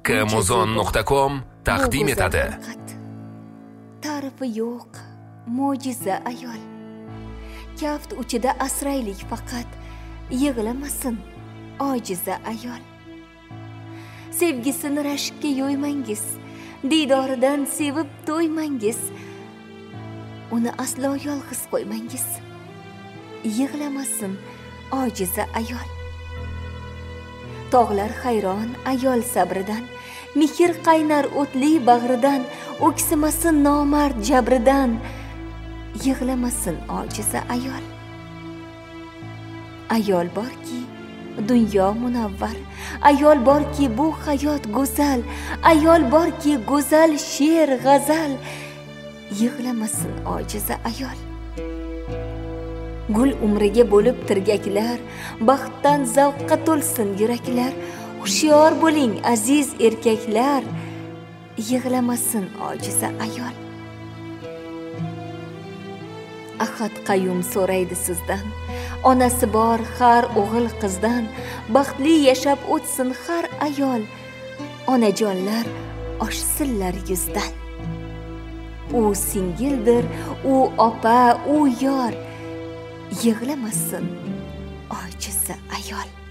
kmozon.com taqdim etadi. Ta'rifi yo'q, mo'jiza ayol. Kaft uchida asraylik faqat, yig'lamasin ojiza ayol. Sevgisini rashkka yo'ymangiz, didoridan sevib to'ymangiz. Uni aslo yolg'iz qo'ymangiz. Yig'lamasin ojiza ayol. Tog'lar hayron ayol sabridan, mehr qaynar o'tli bag'ridan, o'ksimasin nomard jabridan. Yig'lamasin ojiza ayol. Ayol borki, dunyo munavvar. Ayol borki, bu hayot go'zal. Ayol borki, go'zal she'r, g'azal. Yig'lamasin ojiza ayol. Gul umriga bo'lib tirgaklar, baxtdan zavqqa to'lsin yuraklar. Hushyor bo'ling aziz erkaklar. Yig'lamasin ojiza ayol. Ahad qayyum so'raydi sizdan, onasi bor har o'g'il qizdan, baxtli yashab o'tsin har ayol. Onajonlar oshsinlar yuzdan. U singildir, u opa, u yor. Yig'lamasin ojiza ayol.